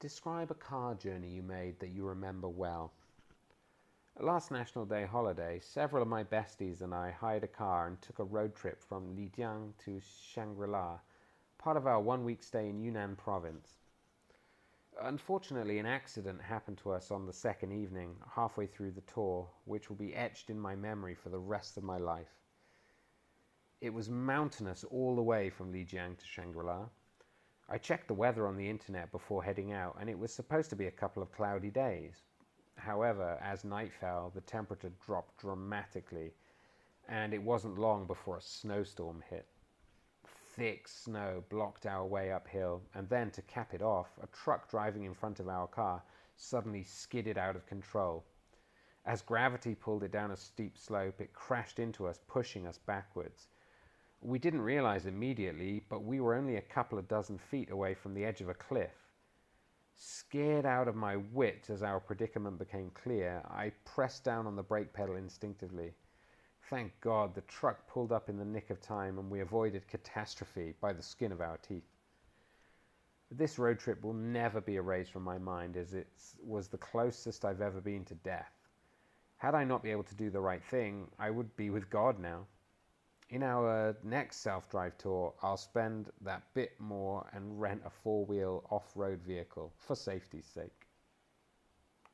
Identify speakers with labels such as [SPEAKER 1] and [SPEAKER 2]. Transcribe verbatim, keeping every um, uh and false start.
[SPEAKER 1] Describe a car journey you made that you remember well. Last National Day holiday, several of my besties and I hired a car and took a road trip from Lijiang to Shangri-La, part of our one-week stay in Yunnan province. Unfortunately, an accident happened to us on the second evening, halfway through the tour, which will be etched in my memory for the rest of my life. It was mountainous all the way from Lijiang to Shangri-La. I checked the weather on the internet before heading out, and it was supposed to be a couple of cloudy days. However, as night fell, the temperature dropped dramatically, and it wasn't long before a snowstorm hit. Thick snow blocked our way uphill, and then, to cap it off, a truck driving in front of our car suddenly skidded out of control. As gravity pulled it down a steep slope, it crashed into us, pushing us backwards. We didn't realize immediately, but we were only a couple of dozen feet away from the edge of a cliff. Scared out of my wits as our predicament became clear, I pressed down on the brake pedal instinctively. Thank God the truck pulled up in the nick of time and we avoided catastrophe by the skin of our teeth. This road trip will never be erased from my mind, as it was the closest I've ever been to death. Had I not been able to do the right thing, I would be with God now. In our next self-drive tour, I'll spend that bit more and rent a four-wheel off-road vehicle for safety's sake.